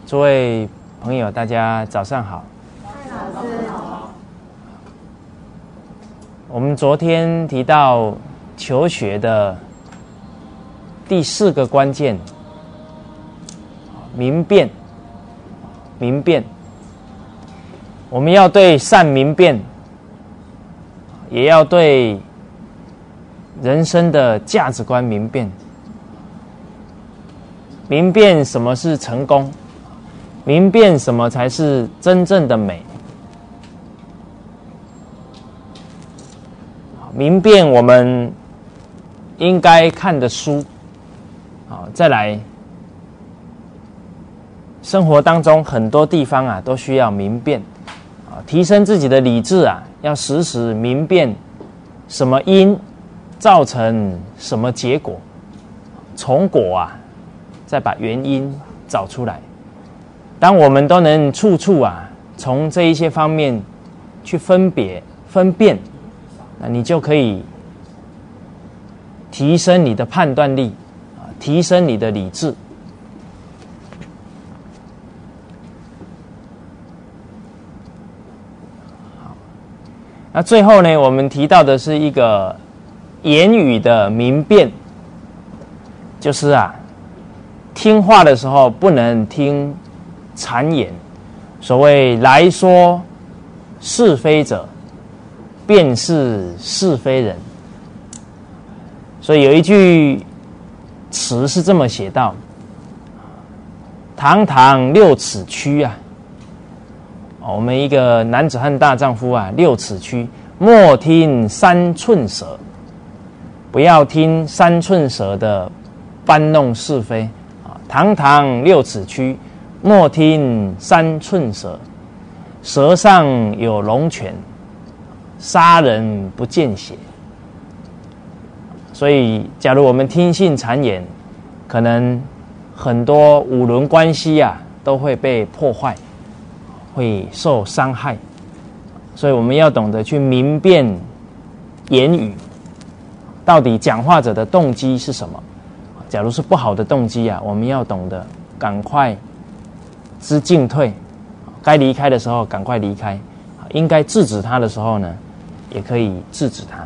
诸位朋友，大家早上好。 老师好。 我们昨天提到求学的第4个关键，明辨。明辨，我们要对善明辨，也要对人生的价值观明辨。明辨什么是成功，明辨什么才是真正的美，明辨我们应该看的书，再来生活当中很多地方都需要明辨，提升自己的理智要时时明辨什么因造成什么结果，从果再把原因找出来。当我们都能处处从这一些方面去分辨，那你就可以提升你的判断力，提升你的理智。那最后呢，我们提到的是一个言语的明辨，就是听话的时候不能听谗言。所谓来说是非者，便是是非人。所以有一句词是这么写道：堂堂6尺躯我们一个男子汉大丈夫6尺躯，莫听3寸舌。不要听3寸舌的搬弄是非，堂堂6尺躯，莫听3寸舌。舌上有龙泉，杀人不见血。所以假如我们听信谗言，可能很多5伦关系都会被破坏，会受伤害。所以我们要懂得去明辨言语，到底讲话者的动机是什么。假如是不好的动机我们要懂得赶快知进退，该离开的时候赶快离开，应该制止他的时候呢，也可以制止他。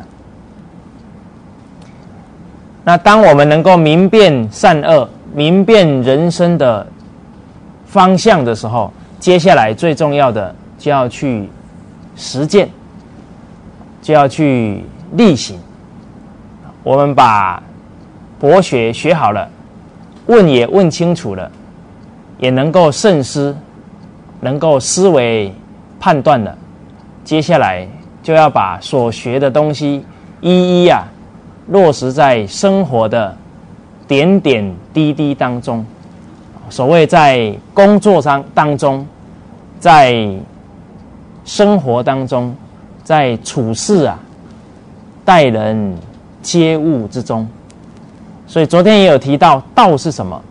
那当我们能够明辨善恶，明辨人生的方向的时候，接下来最重要的就要去实践，就要去力行。我们把博学学好了，问也问清楚了，也能够慎思，能够思维判断了，接下来就要把所学的东西一一落实在生活的点点滴滴当中。所谓在工作当中，在生活当中，在处事待人接物之中。所以昨天也有提到道是什么。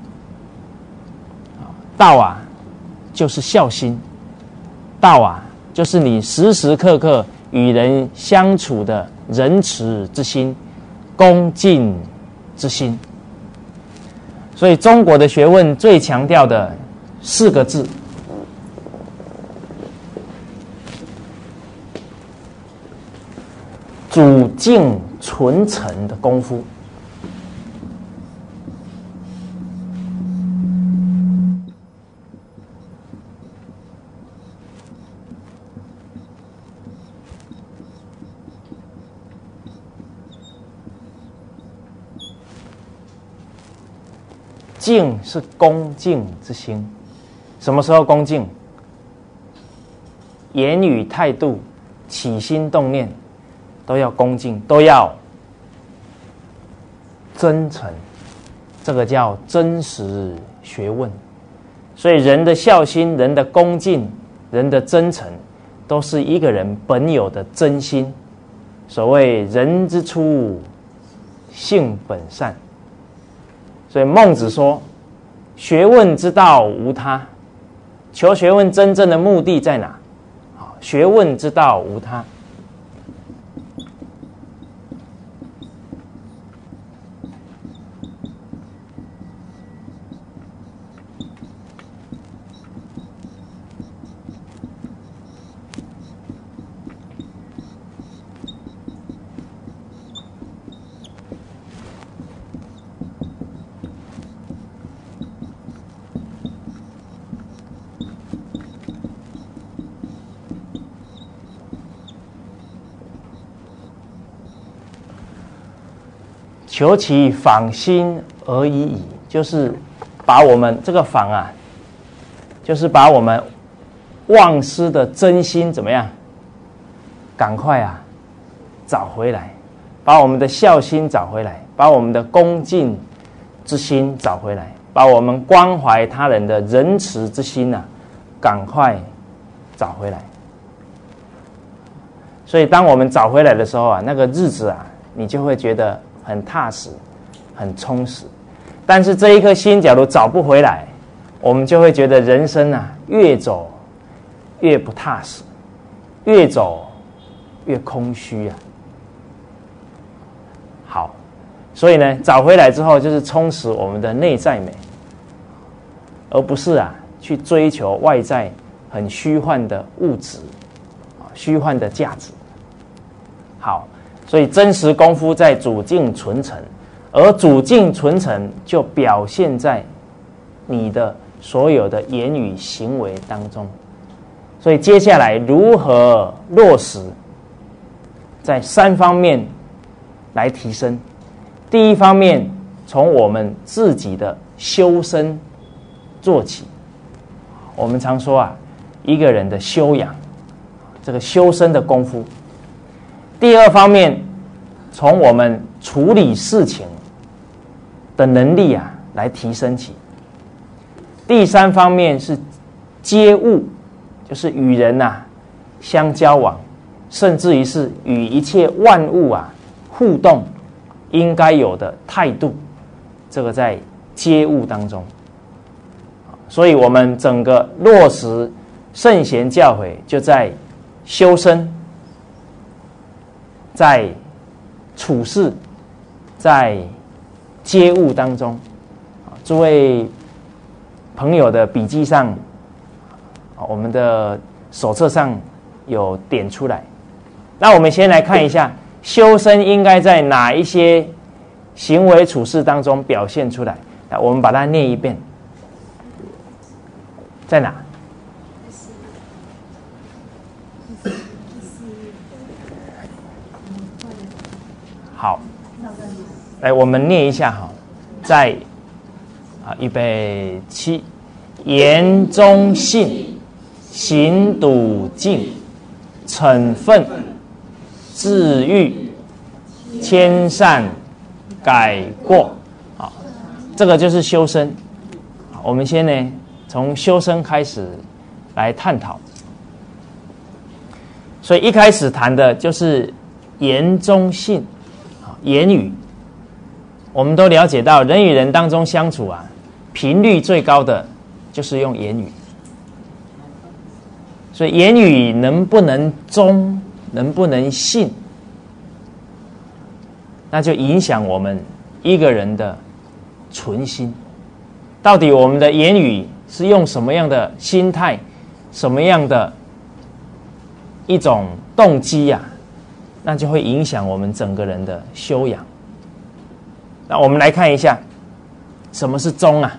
道就是孝心，道就是你时时刻刻与人相处的仁慈之心，恭敬之心。所以中国的学问最强调的4个字，主静存诚的功夫。敬是恭敬之心。什么时候恭敬？言语态度起心动念都要恭敬，都要真诚，这个叫真实学问。所以人的孝心，人的恭敬，人的真诚，都是一个人本有的真心。所谓人之初性本善。所以孟子说，学问之道无他。求学问真正的目的在哪？学问之道无他。 求其访心而已矣，就是把我们这个访啊，就是把我们忘失的真心怎么样？赶快啊，找回来，把我们的孝心找回来，把我们的恭敬之心找回来，把我们关怀他人的仁慈之心啊，赶快找回来。所以当我们找回来的时候啊，那个日子啊，你就会觉得很踏实，很充实。但是这一颗心假如找不回来，我们就会觉得人生啊，越走越不踏实，越走越空虚啊。好，所以呢，找回来之后就是充实我们的内在美，而不是啊去追求外在很虚幻的物质，虚幻的价值。好，所以真实功夫在主境纯诚，而主境纯诚就表现在你的所有的言语行为当中。所以接下来如何落实，在3方面来提升。第一方面，从我们自己的修身做起。我们常说啊，一个人的修养，这个修身的功夫。第二方面，从我们处理事情的能力啊来提升起。第3方面是接物，就是与人啊相交往，甚至于是与一切万物啊互动应该有的态度，这个在接物当中。所以我们整个落实圣贤教诲，就在修身，在处事，在接物当中。诸位朋友的笔记上，我们的手册上有点出来。那我们先来看一下，修身应该在哪一些行为处事当中表现出来。我们把它念一遍，在哪？好，来我们念一下哈，在预备起，言忠信，行笃敬，惩愤治愈，谦善改过。好，这个就是修身。我们先呢从修身开始来探讨。所以一开始谈的就是言忠信，言语。我们都了解到，人与人当中相处啊，频率最高的就是用言语。所以言语能不能忠，能不能信，那就影响我们一个人的存心。到底我们的言语是用什么样的心态，什么样的一种动机啊，那就会影响我们整个人的修养。那我们来看一下，什么是忠啊？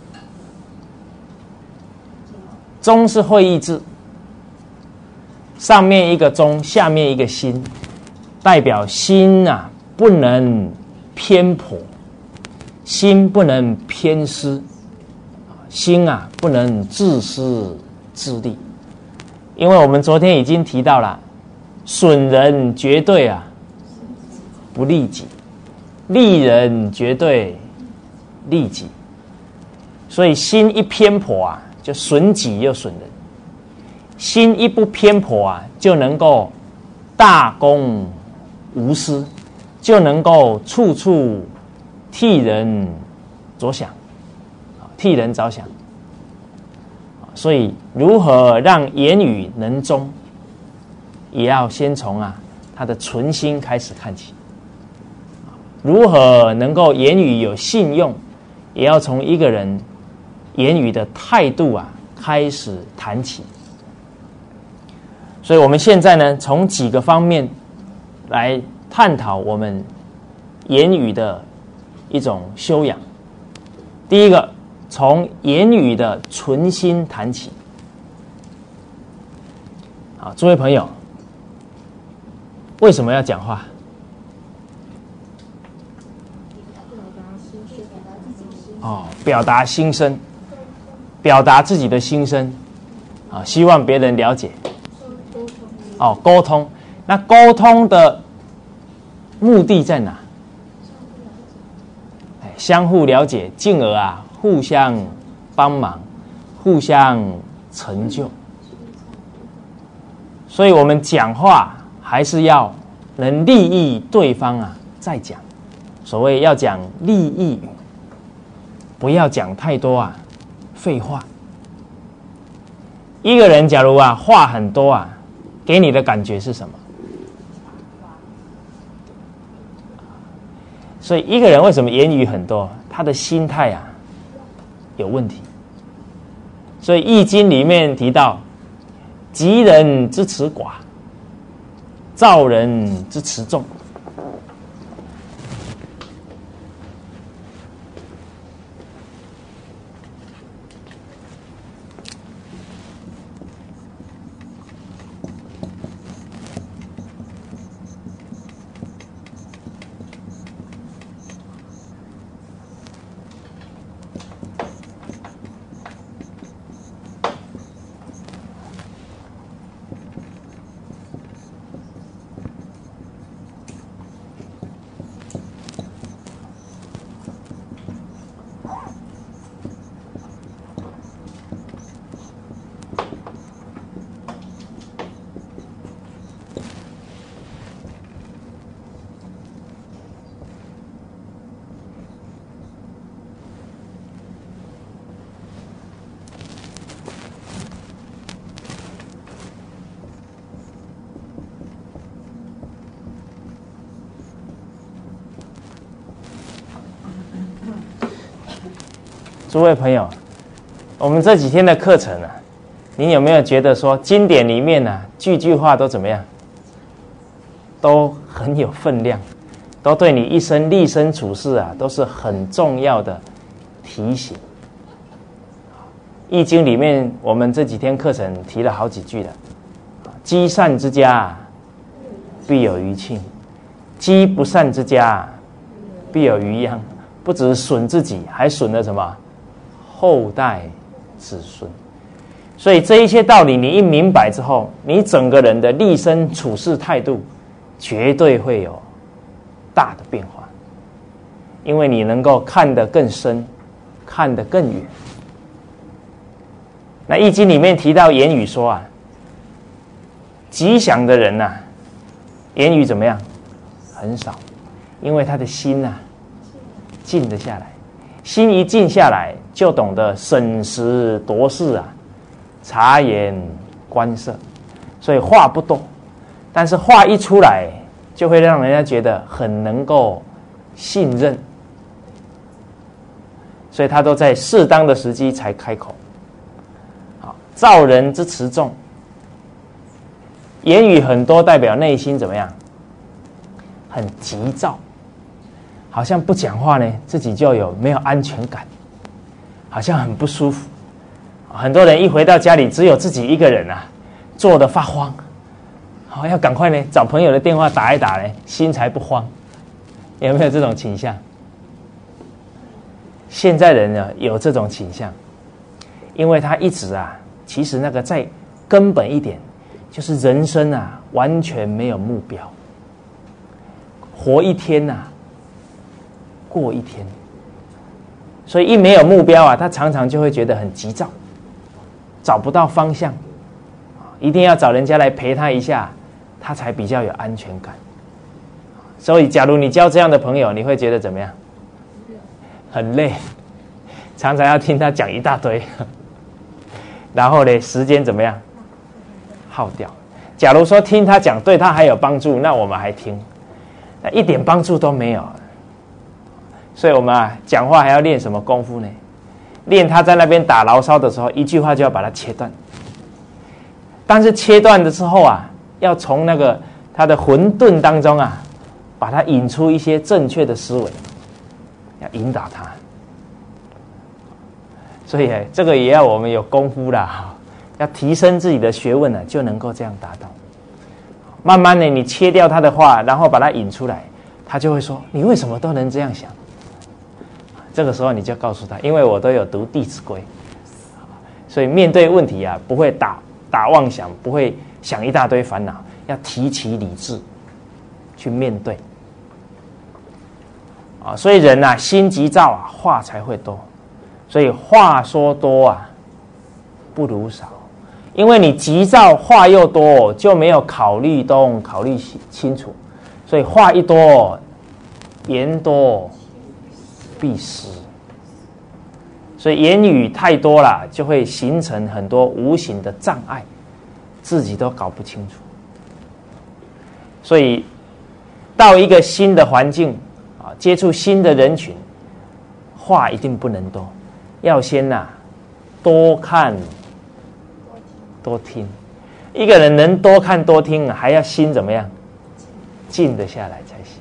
忠是会意字，上面一个忠，下面一个心，代表心啊不能偏颇，心不能偏私，心啊不能自私自利。因为我们昨天已经提到了，损人绝对啊不利己，利人绝对利己。所以心一偏颇啊，就损己又损人；心一不偏颇啊，就能够大公无私，就能够处处替人着想，替人着想。所以如何让言语能忠，也要先从他的存心开始看起。如何能够言语有信用，也要从一个人言语的态度开始谈起。所以我们现在呢，从几个方面来探讨我们言语的一种修养。第一个，从言语的存心谈起。好，诸位朋友，为什么要讲话？ 表达心声，表达自己的心声希望别人了解沟通。那沟通的目的在哪？相互了解，进而互相帮忙，互相成就。所以我们讲话还是要能利益对方再讲。所谓要讲利益语，不要讲太多废话。一个人假如话很多给你的感觉是什么？所以一个人为什么言语很多？他的心态有问题。所以《易经》里面提到，急人之辞寡，躁人之辞重。诸位朋友，我们这几天的课程你有没有觉得说经典里面句句话都怎么样？都很有分量，都对你一生立身处世都是很重要的提醒。易经里面我们这几天课程提了好几句了，积善之家必有余庆，积不善之家必有余殃。不只损自己，还损了什么？后代子孙。所以这一些道理你一明白之后，你整个人的立身处世态度绝对会有大的变化，因为你能够看得更深，看得更远。那易经里面提到言语说吉祥的人言语怎么样？很少，因为他的心静得下来。心一静下来，就懂得审时度势察言观色。所以话不多，但是话一出来，就会让人家觉得很能够信任。所以他都在适当的时机才开口。躁人之辞重，言语很多代表内心怎么样？很急躁。好像不讲话呢，自己就没有安全感，好像很不舒服。很多人一回到家里，只有自己一个人坐得发慌，要赶快呢找朋友的电话打一打呢，心才不慌。有没有这种倾向？现在人有这种倾向，因为他一直其实那个再根本一点，就是人生完全没有目标，活一天过一天。所以一没有目标他常常就会觉得很急躁，找不到方向，一定要找人家来陪他一下，他才比较有安全感。所以假如你交这样的朋友，你会觉得怎么样？很累，常常要听他讲一大堆，然后呢时间怎么样耗掉。假如说听他讲对他还有帮助，那我们还听，那一点帮助都没有。所以我们讲话还要练什么功夫呢？练他在那边打牢骚的时候，一句话就要把它切断。但是切断的时候要从那个他的混沌当中把它引出一些正确的思维，要引导他。所以这个也要我们有功夫啦，要提升自己的学问就能够这样达到。慢慢的你切掉他的话，然后把它引出来，他就会说：你为什么都能这样想？ 这个时候你就告诉他，因为我都有读《弟子规》，所以面对问题啊，不会打妄想，不会想一大堆烦恼，要提起理智去面对。啊，所以人啊，心急躁啊，话才会多。所以话说多啊，不如少。因为你急躁，话又多，就没有考虑东，考虑清楚。所以话一多，言多必失。所以言语太多了，就会形成很多无形的障碍，自己都搞不清楚。所以到一个新的环境啊，接触新的人群，话一定不能多，要先多看多听。一个人能多看多听，还要心怎么样？静得下来才行。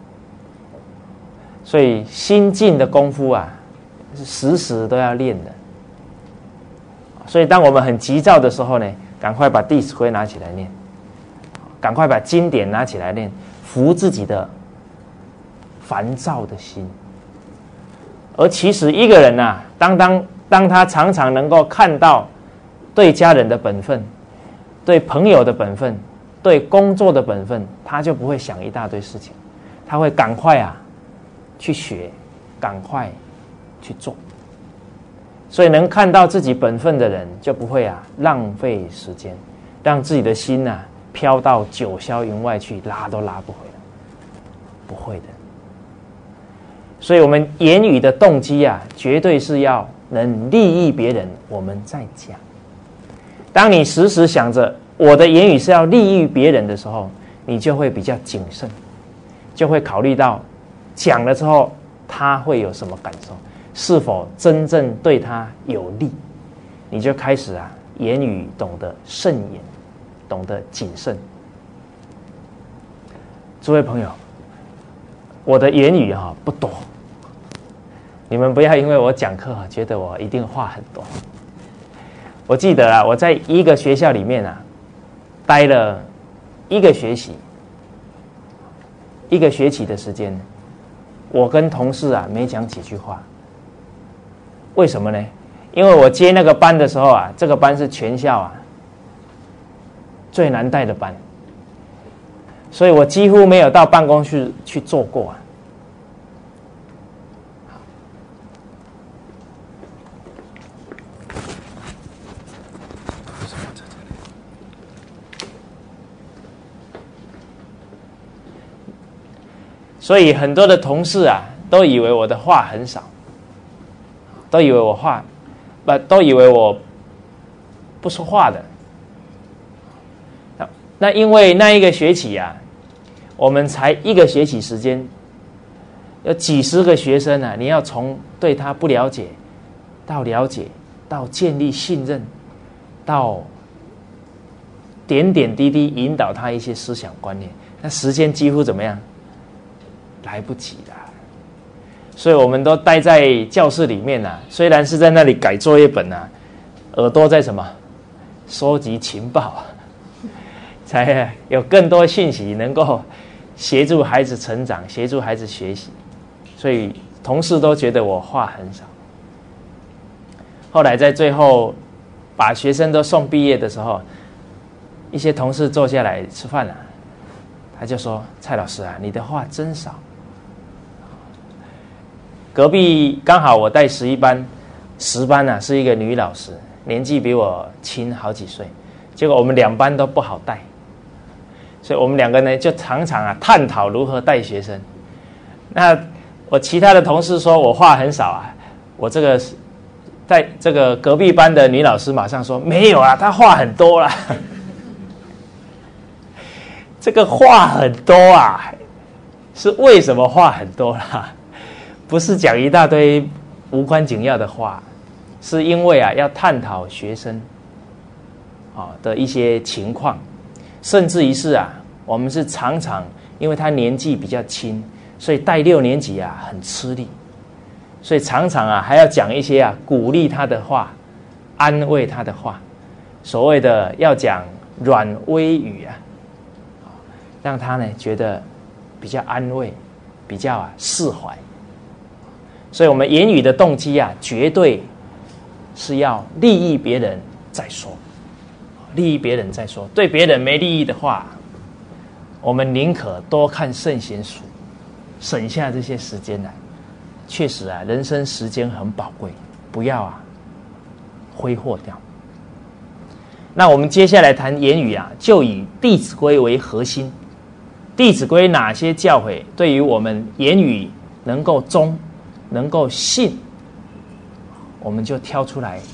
所以心静的功夫啊，是时时都要练的。所以当我们很急躁的时候呢，赶快把《弟子规》拿起来念，赶快把经典拿起来念，服自己的烦躁的心。而其实一个人啊，当他常常能够看到对家人的本分，对朋友的本分，对工作的本分，他就不会想一大堆事情，他会赶快去学，赶快去做。所以能看到自己本分的人，就不会浪费时间，让自己的心飘到九霄云外去，拉都拉不回来，不会的。所以我们言语的动机绝对是要能利益别人，我们再讲。当你时时想着我的言语是要利益别人的时候，你就会比较谨慎，就会考虑到讲了之后他会有什么感受，是否真正对他有利，你就开始言语懂得慎言，懂得谨慎。诸位朋友，我的言语不多，你们不要因为我讲课觉得我一定话很多。我记得我在一个学校里面待了一个学期的时间，我跟同事没讲几句话。为什么呢？因为我接那个班的时候这个班是全校最难带的班，所以我几乎没有到办公室去坐过所以很多的同事都以为我的话很少，都以为我不说话的。那因为那一个学期我们才一个学期时间，有几十个学生你要从对他不了解到了解，到建立信任，到点点滴滴引导他一些思想观念，那时间几乎怎么样？来不及了。所以我们都待在教室里面虽然是在那里改作业本耳朵在什么？收集情报才有更多信息能够协助孩子成长，协助孩子学习。所以同事都觉得我话很少。后来在最后把学生都送毕业的时候，一些同事坐下来吃饭他就说：“蔡老师你的话真少。”隔壁刚好我带11班，10班是一个女老师，年纪比我轻好几岁，结果我们2班都不好带，所以我们2个呢就常常探讨如何带学生。那我其他的同事说我话很少我这个在这个隔壁班的女老师马上说：“没有她话很多啦。”这个话很多是为什么话很多啦？不是讲一大堆无关紧要的话，是因为要探讨学生的一些情况，甚至于是我们是常常因为他年纪比较轻，所以带6年级很吃力，所以常常还要讲一些鼓励他的话，安慰他的话，所谓的要讲软微语让他呢觉得比较安慰，比较释怀。 所以我们言语的动机啊，绝对是要利益别人再说，利益别人再说。对别人没利益的话，我们宁可多看圣贤书，省下这些时间来。确实啊，人生时间很宝贵，不要啊挥霍掉。那我们接下来谈言语啊，就以《弟子规》为核心。《弟子规》哪些教诲对于我们言语能够忠、能够信，我们就挑出来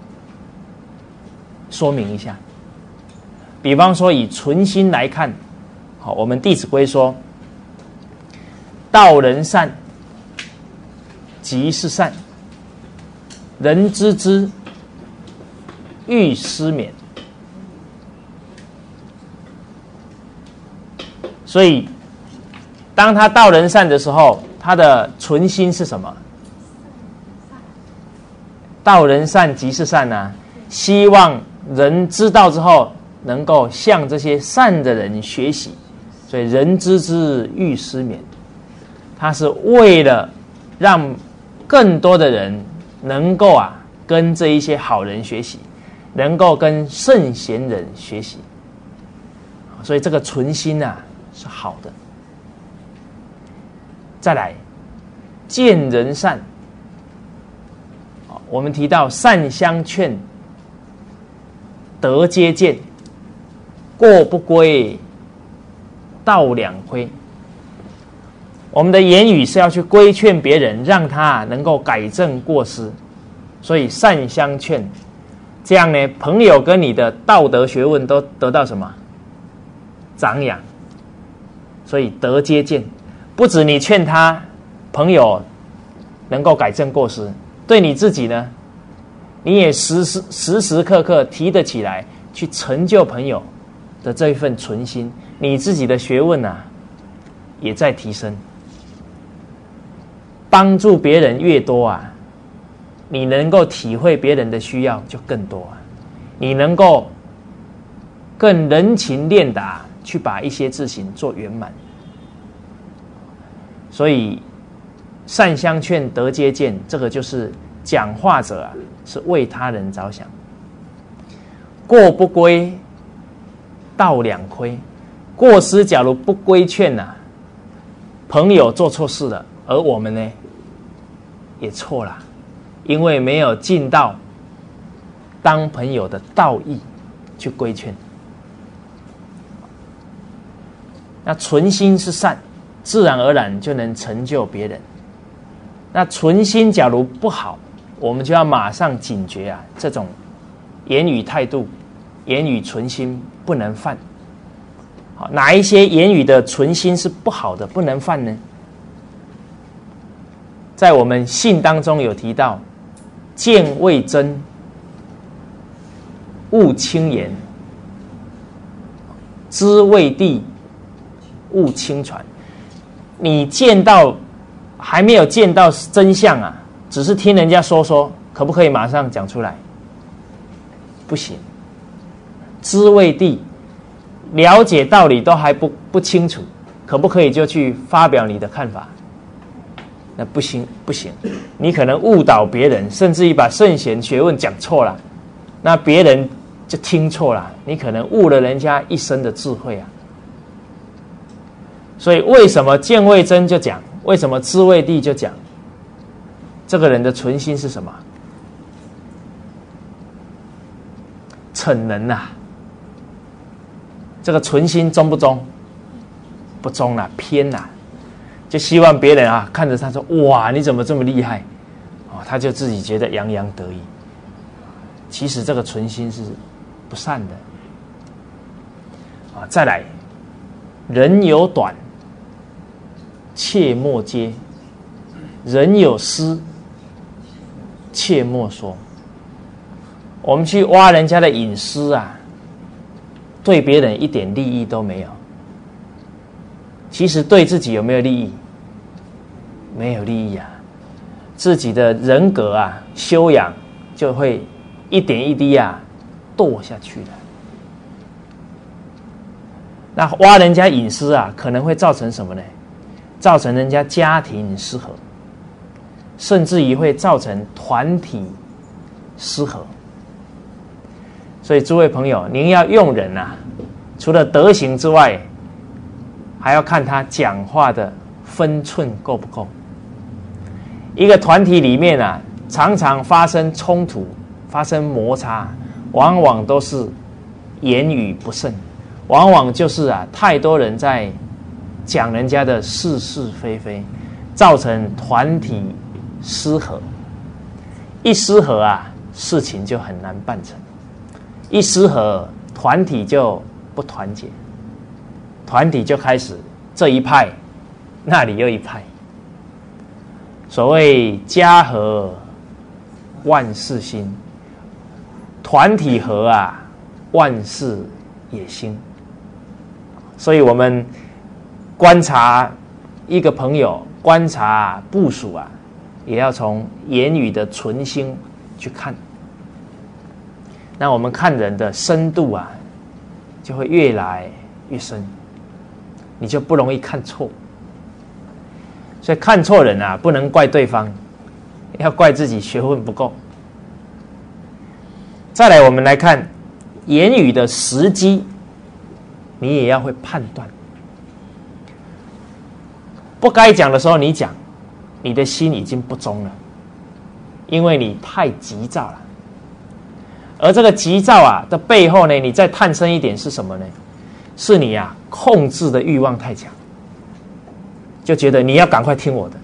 说明一下。比方说以存心来看，好，我们《弟子规》说：“道人善，即是善；人知之，欲施勉。”所以，当他道人善的时候，他的存心是什么？道人善即是善啊！希望人知道之后，能够向这些善的人学习。所以，人知之，欲施勉。他是为了让更多的人能够啊，跟这一些好人学习，能够跟圣贤人学习。所以，这个存心啊，是好的。再来，见人善，我们提到善相劝，德皆见，过不规，道两亏。我们的言语是要去规劝别人，让他能够改正过失，所以善相劝，这样呢，朋友跟你的道德学问都得到什么？长养。所以德皆见，不止你劝他朋友能够改正过失，对你自己呢，你也时时刻刻提得起来，去成就朋友的这一份存心，你自己的学问啊也在提升。帮助别人越多啊，你能够体会别人的需要就更多啊，你能够更人情练达，去把一些事情做圆满。所以善相劝，德皆见，这个就是讲话者啊，是为他人着想。过不规，道两亏。过失假如不规劝啊，朋友做错事了，而我们呢也错了，因为没有尽到当朋友的道义去规劝。那存心是善，自然而然就能成就别人。那存心假如不好，我们就要马上警觉啊，这种言语态度、言语存心不能犯。好，哪一些言语的存心是不好的，不能犯呢？在我们信当中有提到：见未真，勿轻言；知未地，勿轻传。你见到还没有见到真相啊，只是听人家说说，可不可以马上讲出来？不行。知未地，了解道理都还不清楚，可不可以就去发表你的看法？那不行，不行。你可能误导别人，甚至于把圣贤学问讲错了，那别人就听错了，你可能误了人家一生的智慧啊。所以为什么见未真就讲？为什么知未地就讲？这个人的存心是什么？逞能啊！这个存心忠不忠？不忠啦，偏啦，就希望别人啊看着他说：“哇，你怎么这么厉害？”哦，他就自己觉得洋洋得意。其实这个存心是不善的啊。再来，人有短，切莫揭；人有私，切莫说。我们去挖人家的隐私啊，对别人一点利益都没有。其实对自己有没有利益？没有利益啊。自己的人格啊，修养就会一点一滴啊堕下去了。那挖人家隐私啊，可能会造成什么呢？造成人家家庭失和， 甚至于会造成团体失和。所以诸位朋友，您要用人啊，除了德行之外，还要看他讲话的分寸够不够。一个团体里面啊，常常发生冲突、发生摩擦，往往都是言语不慎，往往就是啊，太多人在讲人家的是是非非，造成团体失和。一失和啊，事情就很难办成；一失和，团体就不团结，团体就开始这一派，那里又一派。所谓家和万事兴，团体和啊，万事也兴。所以我们观察一个朋友，观察部属啊，也要从言语的存心去看。那我们看人的深度啊，就会越来越深，你就不容易看错。所以看错人啊，不能怪对方，要怪自己学问不够。再来，我们来看言语的时机，你也要会判断。不该讲的时候你讲，你的心已经不忠了，因为你太急躁了。而这个急躁啊的背后呢，你再探深一点是什么呢？是你啊控制的欲望太强，就觉得你要赶快听我的。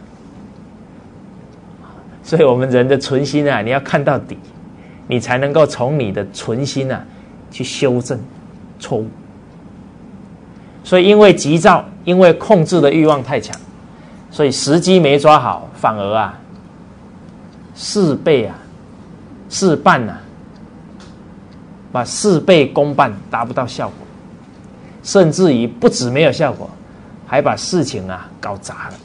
所以我们人的存心啊，你要看到底，你才能够从你的存心啊去修正错误。所以因为急躁，因为控制的欲望太强，所以时机没抓好，反而啊事倍啊事半啊，把事倍功半，达不到效果，甚至于不止没有效果，还把事情啊搞砸了。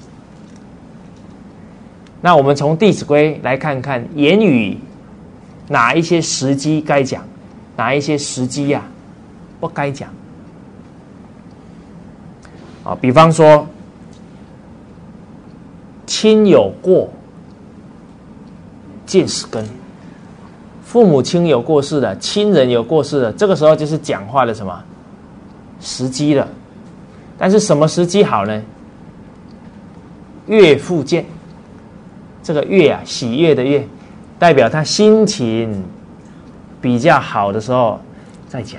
那我们从《弟子规》来看看言语哪一些时机该讲，哪一些时机啊不该讲。比方说亲有过，见识根。父母亲有过世的，亲人有过世的，这个时候就是讲话的什么时机了。但是什么时机好呢？悦复见，这个悦啊，喜悦的悦，代表他心情比较好的时候再讲。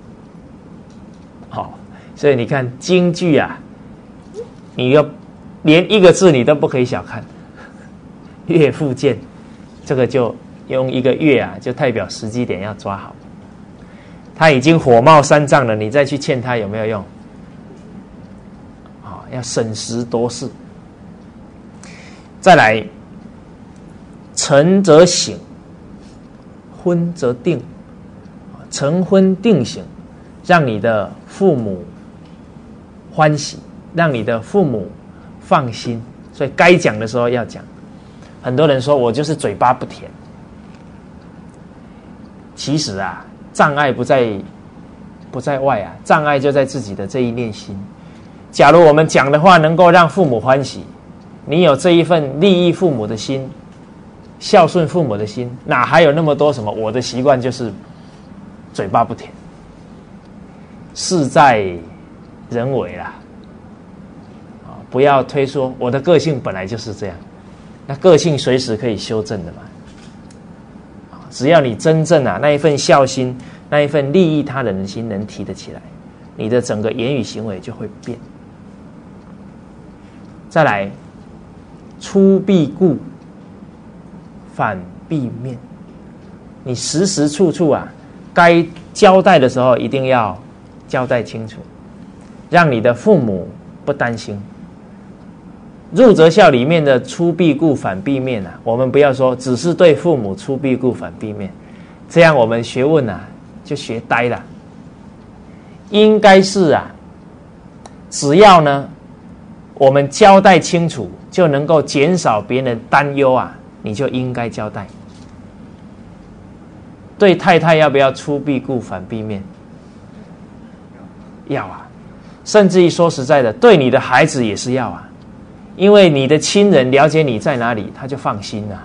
好，所以你看京剧啊，你要连一个字你都不可以小看。悦复见，这个就用一个悦啊，就代表时机点要抓好。他已经火冒三丈了，你再去劝他有没有用？要审时度势。再来，晨则省，昏则定。晨昏定省，让你的父母欢喜，让你的父母放心。所以该讲的时候要讲。很多人说我就是嘴巴不甜，其实啊，障碍不在外啊，障碍就在自己的这一念心。假如我们讲的话能够让父母欢喜，你有这一份利益父母的心，孝顺父母的心，哪还有那么多什么我的习惯就是嘴巴不甜？事在人为啦，不要推说我的个性本来就是这样，那个性随时可以修正的嘛。只要你真正啊那一份孝心，那一份利益他人的心能提得起来，你的整个言语行为就会变。再来，出必顾，反必面。你时时处处啊，该交代的时候一定要交代清楚，让你的父母不担心。入则孝里面的出必顾反必面啊，我们不要说只是对父母出必顾反必面，这样我们学问啊就学呆了。应该是啊，只要呢我们交代清楚，就能够减少别人担忧啊，你就应该交代。对太太要不要出必顾反必面？要啊。甚至于说实在的，对你的孩子也是要啊。 因为你的亲人了解你在哪里，他就放心了。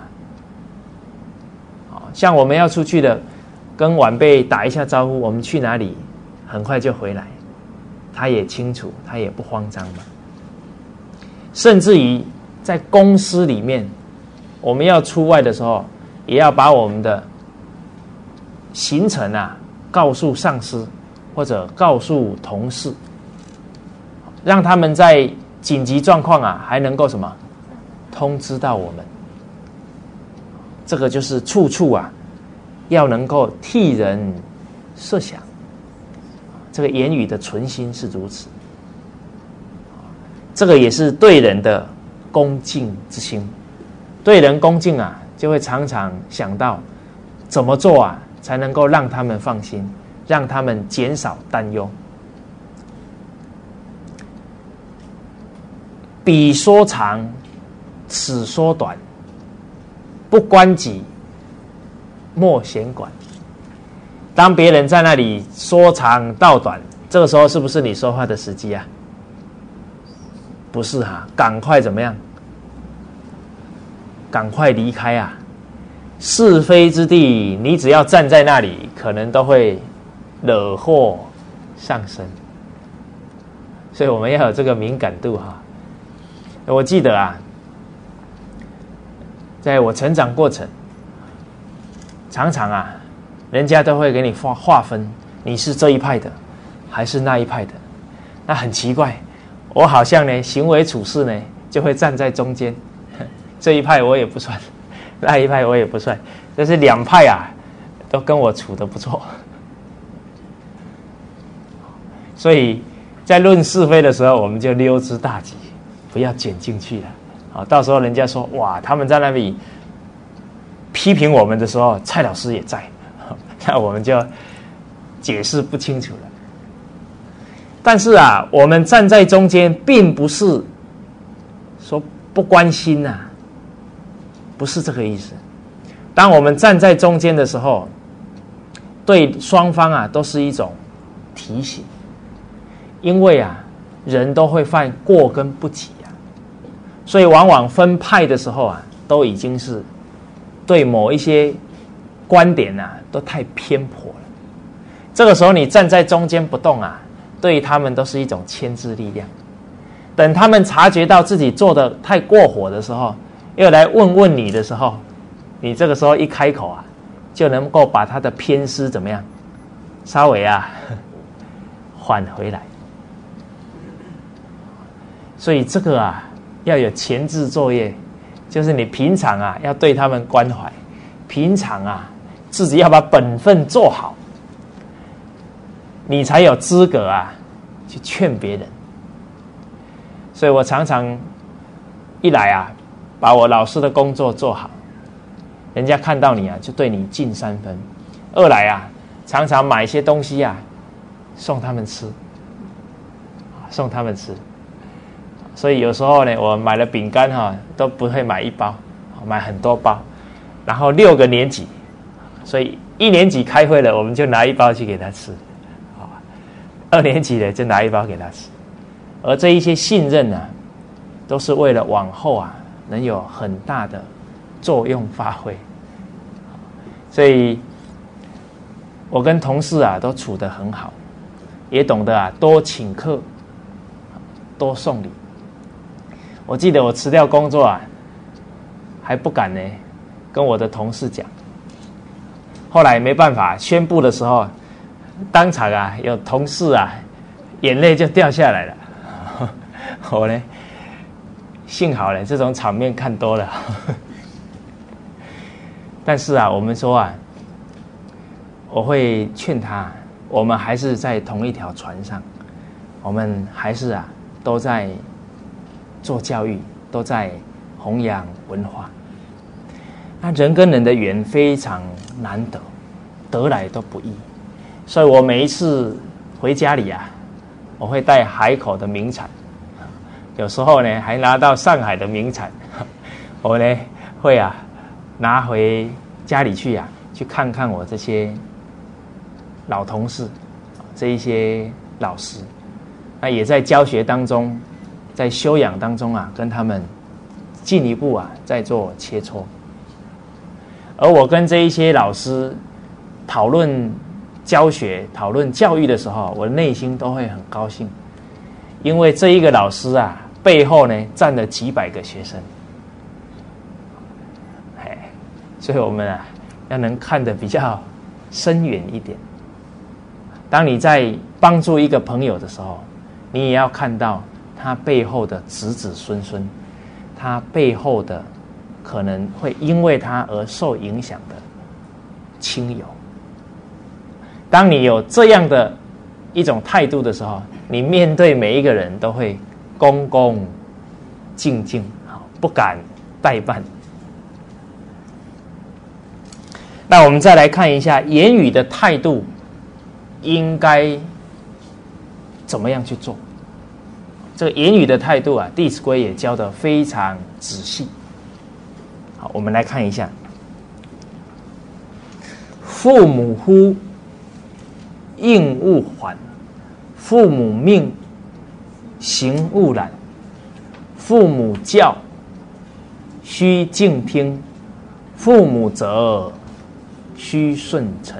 像我们要出去的，跟晚辈打一下招呼，我们去哪里，很快就回来，他也清楚，他也不慌张嘛。甚至于在公司里面，我们要出外的时候，也要把我们的行程告诉上司或者告诉同事，让他们在紧急状况还能够什么通知到我们。这个就是处处要能够替人设想，这个言语的存心是如此。这个也是对人的恭敬之心，对人恭敬就会常常想到怎么做才能够让他们放心，让他们减少担忧。彼说长，此说短，不关己，莫闲管。当别人在那里说长道短，这个时候是不是你说话的时机不是赶快怎么样？赶快离开是非之地，你只要站在那里，可能都会惹祸上身。所以我们要有这个敏感度我记得在我成长过程，常常人家都会给你划分，你是这一派的还是那一派的。那很奇怪，我好像呢行为处事呢就会站在中间，这一派我也不算，那一派我也不算，但是两派都跟我处得不错。所以在论是非的时候，我们就溜之大吉，不要卷进去了。到时候人家说哇，他们在那里批评我们的时候，蔡老师也在，那我们就解释不清楚了。但是我们站在中间，并不是说不关心不是这个意思。当我们站在中间的时候，对双方都是一种提醒，因为人都会犯过跟不及所以往往分派的时候都已经是对某一些观点都太偏颇了。这个时候你站在中间不动对他们都是一种牵制力量。等他们察觉到自己做的太过火的时候，又来问你的时候，你这个时候一开口就能够把他的偏私怎么样稍微缓回来。所以这个要有前置作业，就是你平常要对他们关怀，平常自己要把本分做好，你才有资格去劝别人。所以我常常一来把我老师的工作做好，人家看到你就对你敬3分。二来常常买一些东西送他们吃，送他们吃。所以有时候呢，我买了饼干都不会买1包，买很多包。然后6个年级，所以1年级开会了，我们就拿1包去给他吃，2年级的就拿1包给他吃。而这一些信任都是为了往后能有很大的作用发挥。所以我跟同事都处得很好，也懂得多请客，多送礼。我记得我辞掉工作还不敢呢跟我的同事讲，后来没办法宣布的时候，当场有同事眼泪就掉下来了。我呢幸好呢这种场面看多了。但是我们说我会劝他，我们还是在同一条船上，我们还是都在做教育，都在弘扬文化。那人跟人的缘非常难得，得来都不易。所以我每一次回家里我会带海口的名产，有时候呢还拿到上海的名产，我呢会拿回家里去去看看我这些老同事，这一些老师，那也在教学当中在修养当中啊，跟他们进一步啊，再做切磋。而我跟这一些老师讨论教学、讨论教育的时候，我的内心都会很高兴，因为这一个老师啊，背后呢站了几百个学生，所以我们啊要能看得比较深远一点。当你在帮助一个朋友的时候，你也要看到他背后的子子孙孙，他背后的可能会因为他而受影响的亲友。当你有这样的一种态度的时候，你面对每一个人都会恭恭敬敬，不敢怠慢。那我们再来看一下言语的态度应该怎么样去做。这个言语的态度啊，《弟子规》也教得非常仔细。好，我们来看一下：父母呼，应勿缓；父母命，行勿懒；父母教，须敬听；父母责，须顺承。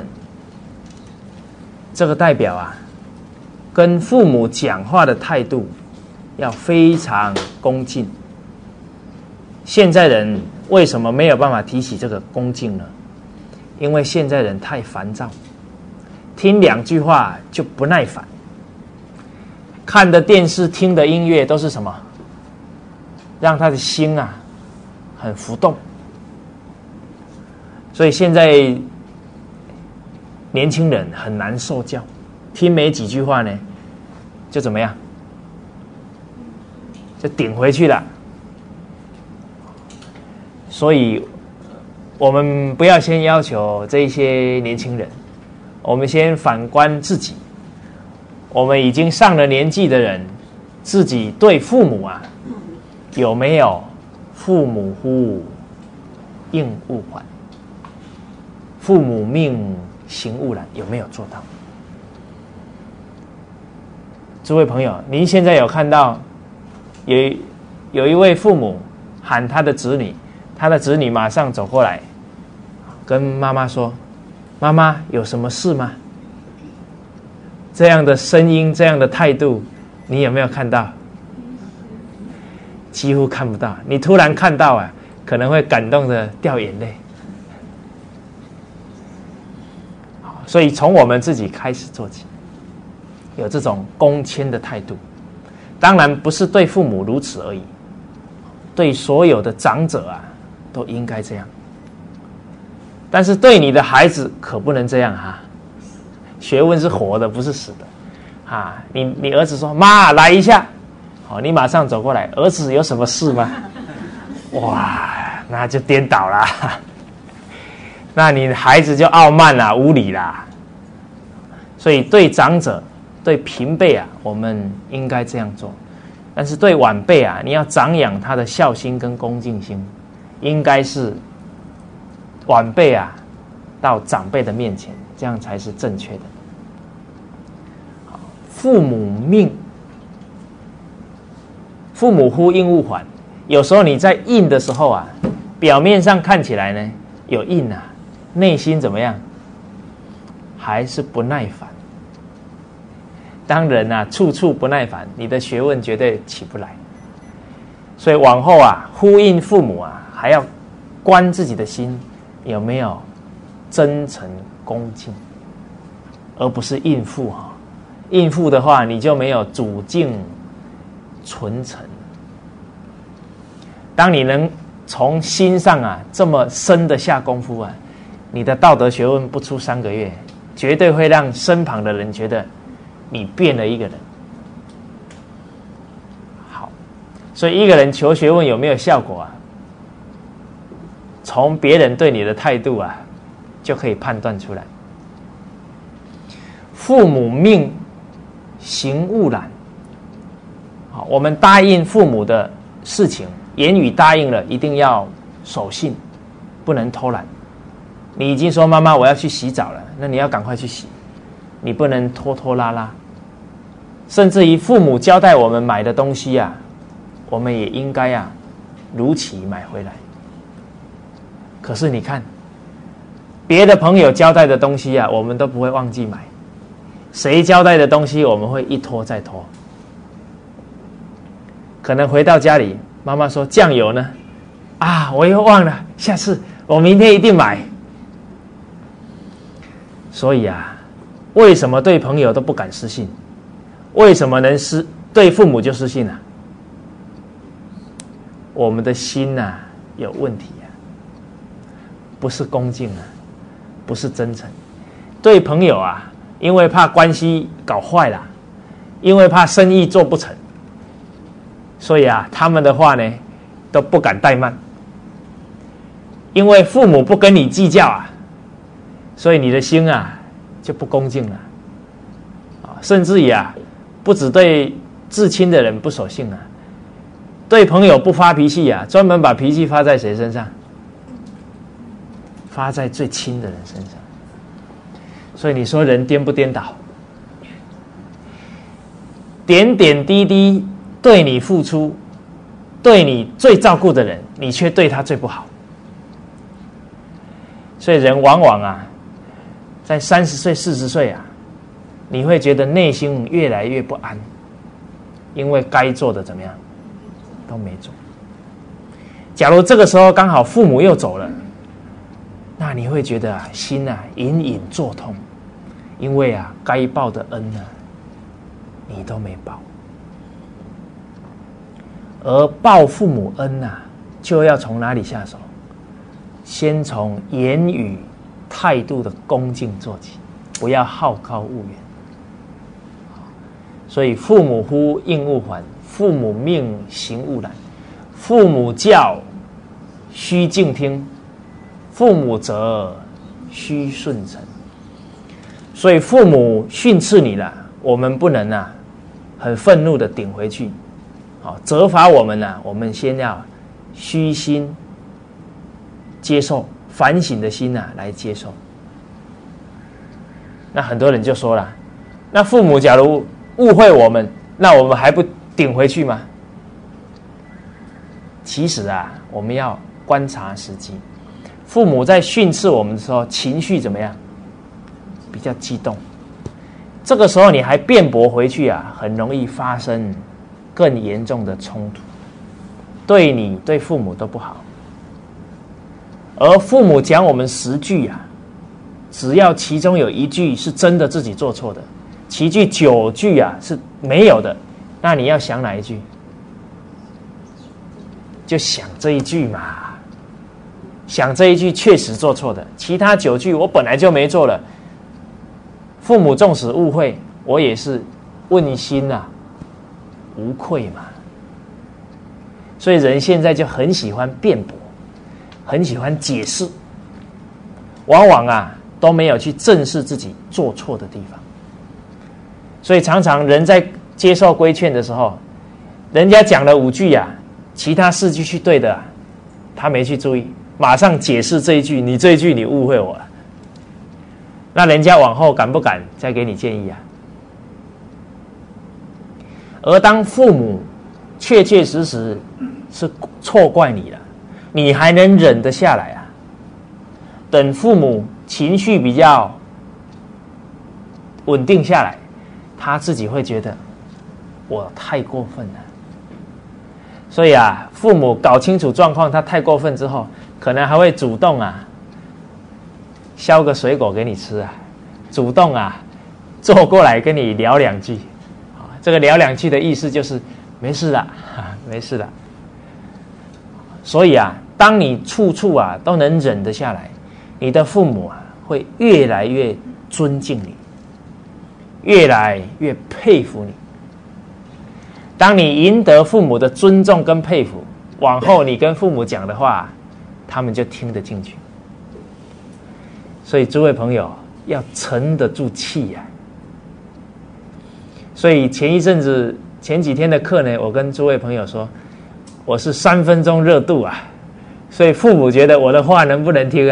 这个代表啊，跟父母讲话的态度要非常恭敬。现在人为什么没有办法提起这个恭敬呢？因为现在人太烦躁，听2句话就不耐烦，看的电视、听的音乐都是什么？让他的心啊很浮动。所以现在年轻人很难受教，听没几句话呢，就怎么样？就顶回去了。所以我们不要先要求这些年轻人，我们先反观自己。我们已经上了年纪的人，自己对父母啊，有没有父母呼，应勿缓；父母命，行勿懒，有没有做到？诸位朋友，您现在有看到有一位父母喊他的子女，他的子女马上走过来跟妈妈说：妈妈，有什么事吗？这样的声音，这样的态度，你有没有看到？几乎看不到。你突然看到啊，可能会感动的掉眼泪。所以从我们自己开始做起，有这种恭谦的态度。当然不是对父母如此而已，对所有的长者啊，都应该这样。但是对你的孩子可不能这样哈。学问是活的，不是死的啊！你儿子说：妈，来一下。好，你马上走过来，儿子有什么事吗？哇，那就颠倒啦。那你孩子就傲慢啦、无理啦。所以对长者、对平辈啊，我们应该这样做。但是对晚辈啊，你要长养他的孝心跟恭敬心，应该是晚辈啊到长辈的面前，这样才是正确的。父母命，父母呼，应勿缓。有时候你在应的时候啊，表面上看起来呢有应啊，内心怎么样？还是不耐烦。当人啊处处不耐烦，你的学问绝对起不来。所以往后啊，呼应父母啊，还要观自己的心有没有真诚恭敬，而不是应付哈。应付的话，你就没有主敬纯诚。当你能从心上啊这么深的下功夫啊，你的道德学问不出3个月，绝对会让身旁的人觉得你变了一个人。好，所以一个人求学问有没有效果啊？从别人对你的态度啊，就可以判断出来。父母命，行勿懒。好，我们答应父母的事情，言语答应了，一定要守信，不能偷懒。你已经说妈妈我要去洗澡了，那你要赶快去洗，你不能拖拖拉拉。甚至于父母交代我们买的东西啊， 我们也应该如期买回来。可是你看，别的朋友交代的东西我们都不会忘记买，谁交代的东西我们会一拖再拖。可能回到家里，妈妈说酱油呢？我又忘了，下次我明天一定买。所以为什么对朋友都不敢失信？为什么能对父母就失信呢？我们的心有问题不是恭敬不是真诚。对朋友因为怕关系搞坏了，因为怕生意做不成，所以他们的话呢都不敢怠慢。因为父母不跟你计较所以你的心就不恭敬了甚至于不只对至亲的人不守信对朋友不发脾气专门把脾气发在谁身上？发在最亲的人身上。所以你说人颠不颠倒？点点滴滴对你付出，对你最照顾的人，你却对他最不好。所以人往往在30岁40岁你会觉得内心越来越不安，因为该做的怎么样都没做。假如这个时候刚好父母又走了，那你会觉得心隐隐作痛，因为该报的恩你都没报。而报父母恩就要从哪里下手？先从言语态度的恭敬做起，不要好高骛远。所以父母呼应勿缓，父母命行勿懒，父母教须敬听，父母责须顺承。所以父母训斥你了，我们不能很愤怒的顶回去，责罚我们我们先要虚心接受，反省的心来接受。那很多人就说了，那父母假如误会我们，那我们还不顶回去吗？其实我们要观察时机。父母在训斥我们的时候，情绪怎么样？比较激动。这个时候你还辩驳回去很容易发生更严重的冲突，对你对父母都不好。而父母讲我们10句只要其中有1句是真的自己做错的，其余9句是没有的，那你要想哪一句？就想这一句嘛，想这一句确实做错的，其他9句我本来就没做了。父母纵使误会，我也是问心无愧嘛。所以人现在就很喜欢辩驳，很喜欢解释，往往都没有去正视自己做错的地方。所以常常人在接受规劝的时候，人家讲了5句其他4句去对的他没去注意，马上解释这一句，你这一句你误会我了。那人家往后敢不敢再给你建议而当父母确确实实是错怪你了，你还能忍得下来等父母情绪比较稳定下来，他自己会觉得我太过分了。所以父母搞清楚状况他太过分之后，可能还会主动削个水果给你吃主动坐过来跟你聊2句。这个聊2句的意思就是没事的没事的。所以当你处处都能忍得下来，你的父母会越来越尊敬你，越来越佩服你。当你赢得父母的尊重跟佩服，往后你跟父母讲的话他们就听得进去。所以诸位朋友要沉得住气所以前几天的课呢，我跟诸位朋友说我是3分钟热度所以父母觉得我的话能不能听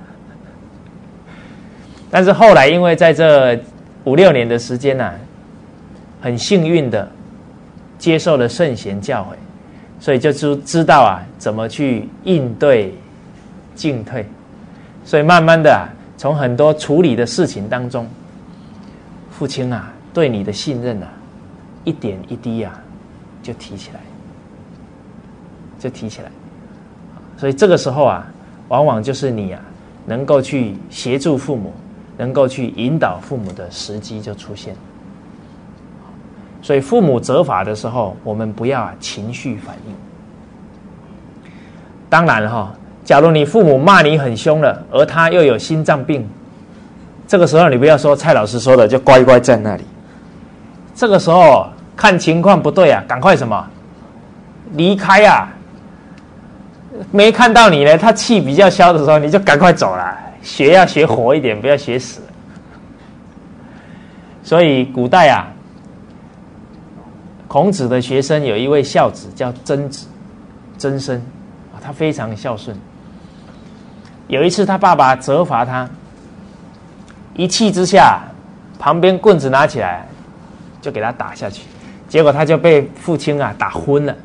但是后来因为在这5-6年的时间很幸运的接受了圣贤教诲， 所以就知道啊怎么去应对进退。所以慢慢的啊，从很多处理的事情当中，父亲啊对你的信任啊，一点一滴啊就提起来，所以这个时候啊，往往就是你啊能够去协助父母，能够去引导父母的时机就出现。所以父母责罚的时候，我们不要情绪反应。当然哈，假如你父母骂你很凶了，而他又有心脏病，这个时候你不要说蔡老师说的，就乖乖在那里。这个时候看情况不对啊，赶快什么离开啊！没看到你呢，他气比较消的时候，你就赶快走了。要学活一点，不要学死。所以古代啊，孔子的学生有一位孝子叫曾子，曾参，他非常孝顺。有一次他爸爸责罚他，一气之下，旁边棍子拿起来就给他打下去，结果他就被父亲啊打昏了。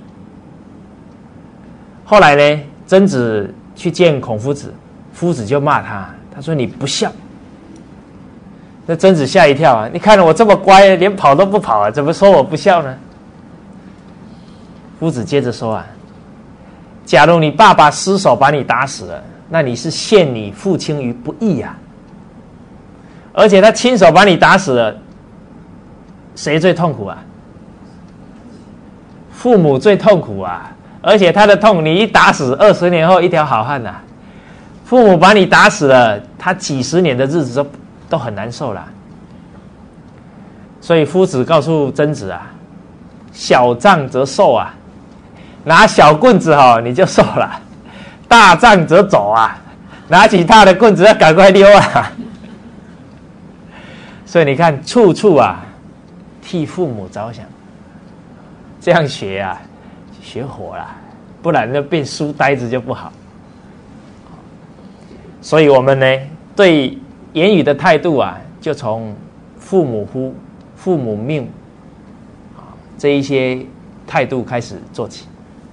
后来呢，曾子去见孔夫子，夫子就骂他，他说你不孝。那曾子吓一跳啊，你看了我这么乖，连跑都不跑啊，怎么说我不孝呢？夫子接着说啊，假如你爸爸失手把你打死了，那你是陷你父亲于不义啊。而且他亲手把你打死了，谁最痛苦啊？父母最痛苦啊！而且他的痛，你一打死，20年后一条好汉啊！父母把你打死了，他几十年的日子都很难受了。所以夫子告诉曾子啊，小杖则受啊，拿小棍子你就受了；大杖则走啊，拿起大的棍子要赶快溜啊。所以你看，处处啊替父母着想，这样学啊，学活了，不然就变书呆子就不好。所以我们呢，对言语的态度啊，就从父母呼、父母命这一些态度开始做起。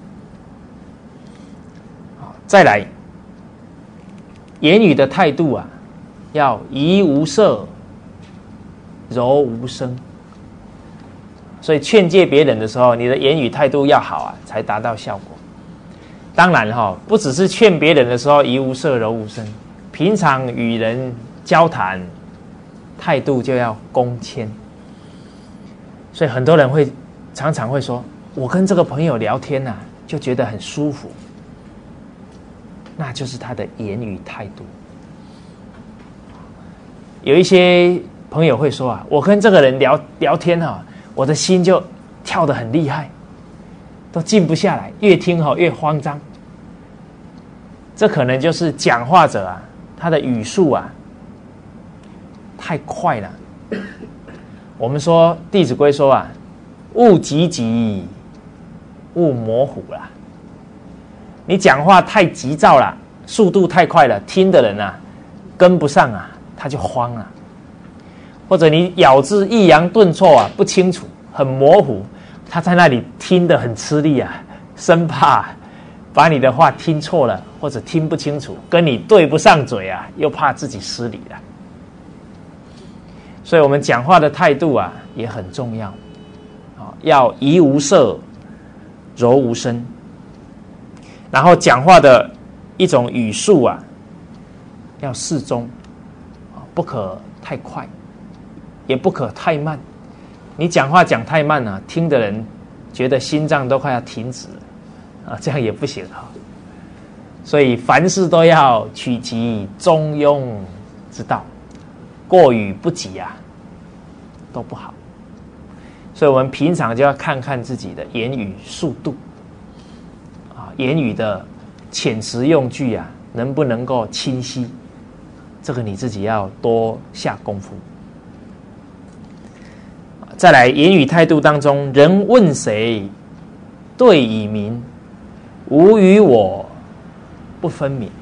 再来，言语的态度啊，要怡无色，柔无声。所以劝诫别人的时候，你的言语态度要好啊，才达到效果。当然不只是劝别人的时候怡无色柔无声，平常与人交谈态度就要恭谦。所以很多人常常会说，我跟这个朋友聊天啊，就觉得很舒服，那就是他的言语态度。有一些朋友会说啊，我跟这个人聊天啊，我的心就跳得很厉害，都静不下来，越听越慌张。这可能就是讲话者啊，他的语速啊太快了。我们说《弟子规》说啊，勿急急，勿模糊啦。你讲话太急躁了，速度太快了，听的人啊跟不上啊，他就慌了。或者你咬字抑扬顿挫啊不清楚，很模糊，他在那里听得很吃力啊，生怕把你的话听错了，或者听不清楚，跟你对不上嘴啊，又怕自己失礼了。所以我们讲话的态度啊也很重要，要怡无色，柔无声。然后讲话的一种语速啊要适中，不可太快，也不可太慢。你讲话讲太慢啊，听的人觉得心脏都快要停止了啊，这样也不行啊。所以凡事都要取其中庸之道，过与不及啊都不好。所以我们平常就要看看自己的言语速度啊，言语的遣词用句啊能不能够清晰，这个你自己要多下功夫。再来，言语态度当中，人问谁，对以明，吾与我不分明。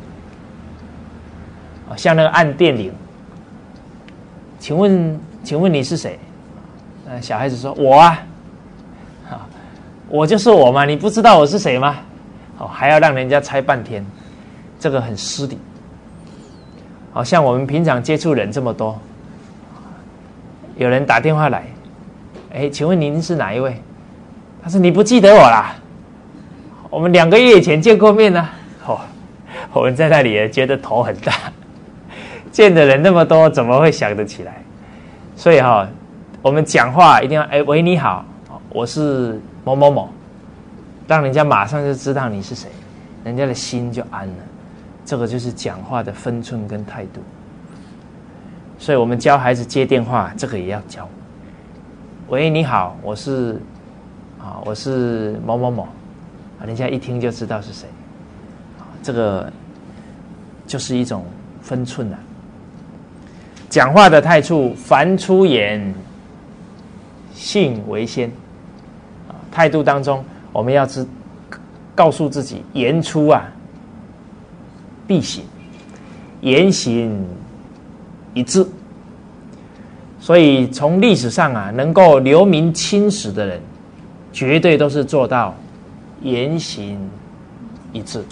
像那个按电铃，请问你是谁？小孩子说我啊， 我就是我嘛，你不知道我是谁吗？还要让人家猜半天，这个很失礼。好像我们平常接触人这么多，有人打电话来，请问您是哪一位？他说你不记得我啦，我们2个月以前见过面呢。我们在那里也觉得头很大，见的人那么多，怎么会想得起来？所以我们讲话一定要喂你好，我是某某某，让人家马上就知道你是谁，人家的心就安了。这个就是讲话的分寸跟态度。所以我们教孩子接电话，这个也要教。喂，你好，我是某某某，人家一听就知道是谁。这个就是一种分寸啊。讲话的态度，凡出言，信为先。态度当中，我们要告诉自己，言出必行，言行一致。所以从历史上能够留名青史的人，绝对都是做到言行一致。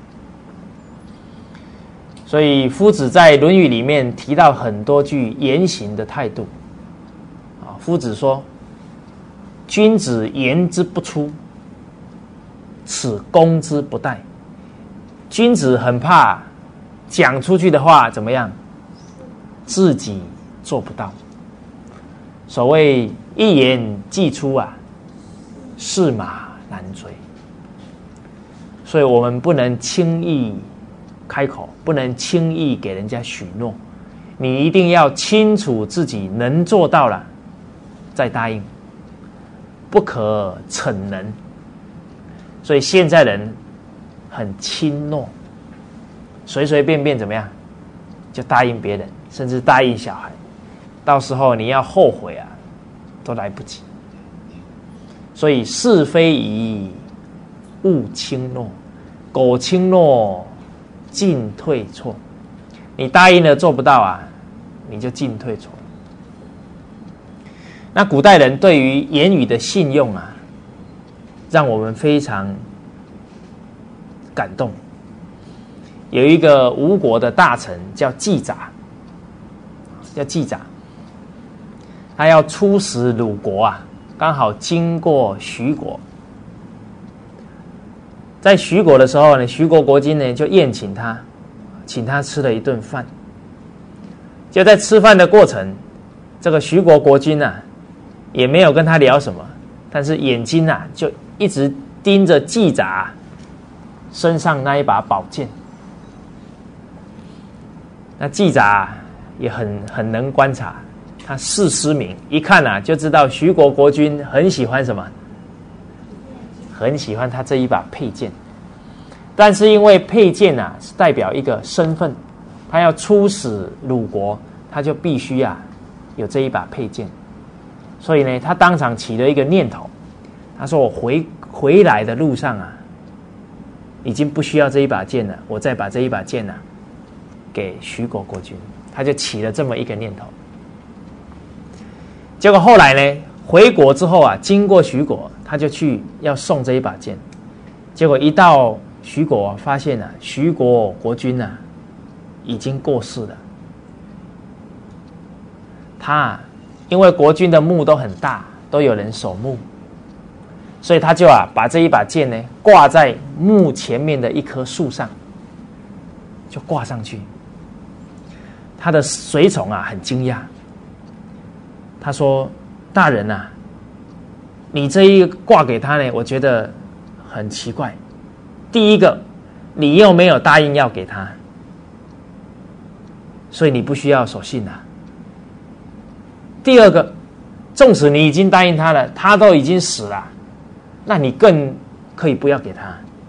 所以夫子在《论语》里面提到很多句言行的态度。夫子说：“君子言之不出，此攻之不殆。”君子很怕讲出去的话怎么样，自己做不到。所谓一言既出驷马难追。所以我们不能轻易开口，不能轻易给人家许诺，你一定要清楚自己能做到了再答应，不可逞能。所以现在人很轻诺，随随便便怎么样就答应别人，甚至答应小孩，到时候你要后悔都来不及。所以是非宜勿轻诺，苟轻诺进退错。你答应了做不到你就进退错。那古代人对于言语的信用让我们非常感动。有一个吴国的大臣叫季札，他要出使鲁国刚好经过徐国。在徐国的时候呢，徐国国君呢就宴请他，请他吃了一顿饭。就在吃饭的过程，这个徐国国君也没有跟他聊什么，但是眼睛就一直盯着季札身上那一把宝剑。那季札也很能观察，他视师明，一看就知道徐国国君很喜欢什么，很喜欢他这一把佩剑。但是因为佩剑是代表一个身份，他要出使鲁国，他就必须有这一把佩剑。所以呢，他当场起了一个念头，他说：“我回来的路上已经不需要这一把剑了，我再把这一把剑给徐国国君。”他就起了这么一个念头。结果后来呢，回国之后经过徐国，他就去要送这一把剑。结果一到徐国发现徐国国君已经过世了。他因为国君的墓都很大，都有人守墓，所以他就把这一把剑呢挂在墓前面的一棵树上，就挂上去。他的随从很惊讶，他说：“大人你这一挂给他呢，我觉得很奇怪。第一个，你又没有答应要给他，所以你不需要守信第二个，纵使你已经答应他了，他都已经死了，那你更可以不要给他。”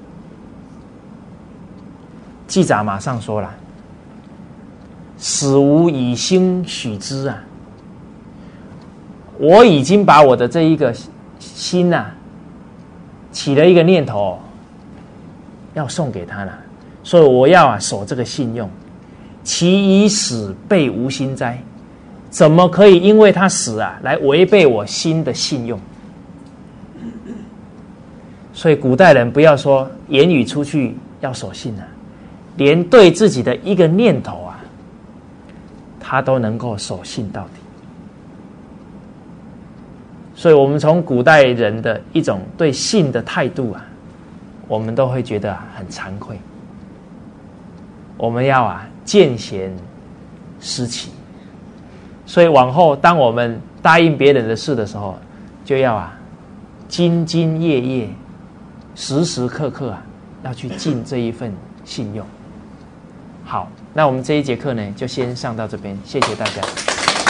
季札马上说了：“死无以心许之我已经把我的这一个心起了一个念头，要送给他了，所以我要守这个信用。其以死背吾心哉？怎么可以因为他死来违背我心的信用？” 所以古代人不要说言语出去要守信啊，连对自己的一个念头啊，他都能够守信到底。所以我们从古代人的一种对信的态度啊，我们都会觉得很惭愧。我们要见贤思齐，所以往后当我们答应别人的事的时候，就要兢兢业业，时时刻刻要去尽这一份信用。好，那我们这一节课呢，就先上到这边，谢谢大家。